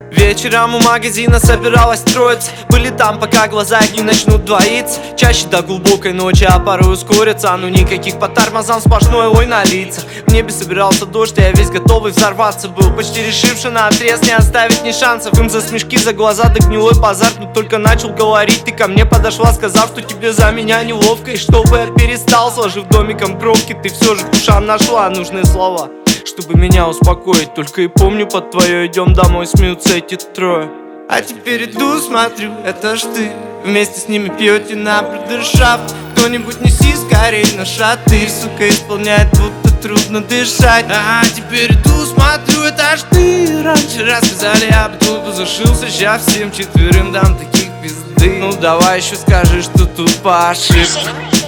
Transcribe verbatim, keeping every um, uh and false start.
Вечером у магазина собиралась троица. Были там, пока глаза не начнут двоиться. Чаще до глубокой ночи, а порой ускориться. Ну никаких по тормозам, сплошной ой на лицах. В небе собирался дождь, я весь готовый взорваться был. Почти решивший на отрез не оставить ни шансов. Им за смешки, за глаза, да гнилой базар. Но только начал говорить, ты ко мне подошла, сказав, что тебе за меня неловко. И чтобы я перестал, сложив домиком бровки, ты все же к ушам нашла нужные слова, чтобы меня успокоить. Только и помню, под твое идем домой, смеются эти трое. А теперь иду, смотрю, это ж ты. Вместе с ними пьете на брудершафт. Кто-нибудь неси скорей на шатырь, сука, исполняет, будто трудно дышать. А теперь иду, смотрю, это ж ты. Раньше рассказали, я бы тут зашился. Сейчас всем четверым дам таких пизды. Ну давай еще скажи, что тут по ошибке.